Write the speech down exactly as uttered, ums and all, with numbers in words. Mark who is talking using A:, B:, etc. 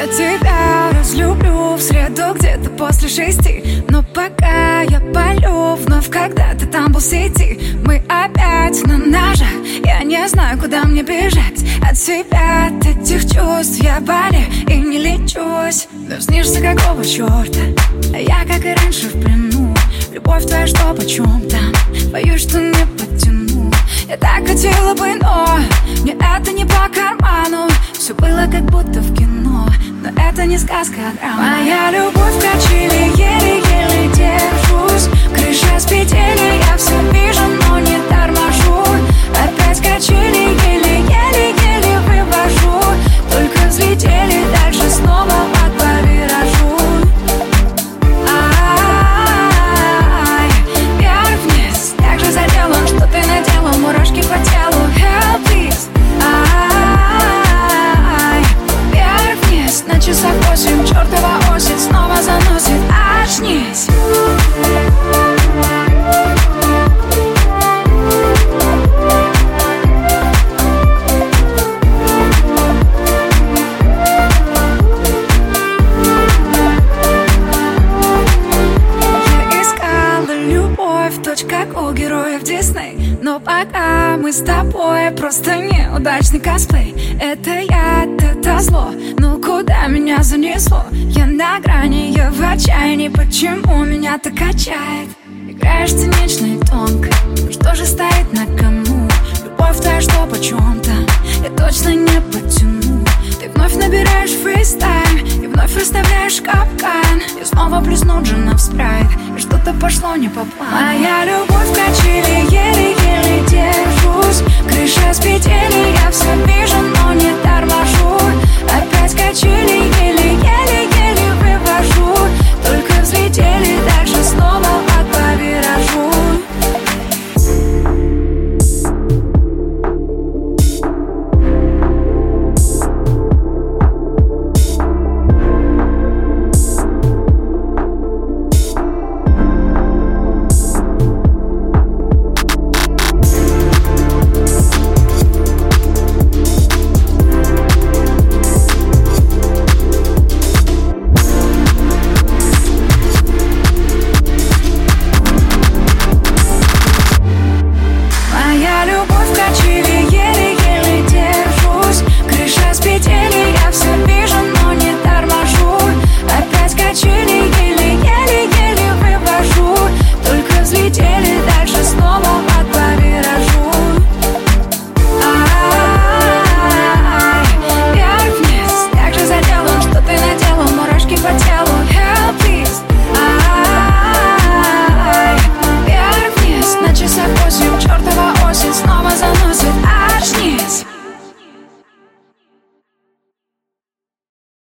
A: Я тебя разлюблю в среду где-то после шести, но пока я палю вновь, когда ты там был в сети. Мы опять на ножах, я не знаю, куда мне бежать от себя, от этих чувств. Я болею и не лечусь. Но снишься какого черта, а я, как и раньше, в плену. Любовь твоя, что почем-то, боюсь, что не потяну. Я так хотела бы, но мне это не по карману. Все было как будто в кино, но это не сказка, а драма. Моя любовь качели, еле-еле держусь. Крыша с петель, я все вижу, но не торможу. Опять качели, еле-еле-еле вывожу. Только взлетели, дальше снова от по виражу. Ай, вверх вниз, так же заделан, что ты наделал мурашки по телу. Help, please. Ай, вверх вниз, на часах восемь, чертова осень снова заносит. Очнись. Как у героев Дисней, но пока мы с тобой просто неудачный косплей. Это яд, это зло, ну куда меня занесло? Я на грани, я в отчаянии, почему меня так качает? Играешь цинично и тонко, что же стоит на кону? Любовь твоя, что почем-то, я точно не потяну. Ты вновь набираешь фристайл и вновь расставляешь капкан. И снова плесну джина в спрайт, и что-то пошло не по плану. Моя любовь качели, еле-еле держусь. Крыша с петель, я все вижу, но не торможу. Опять качели, еле-еле-еле вывожу. Только взлетели, дальше снова от по виражу. Дальше снова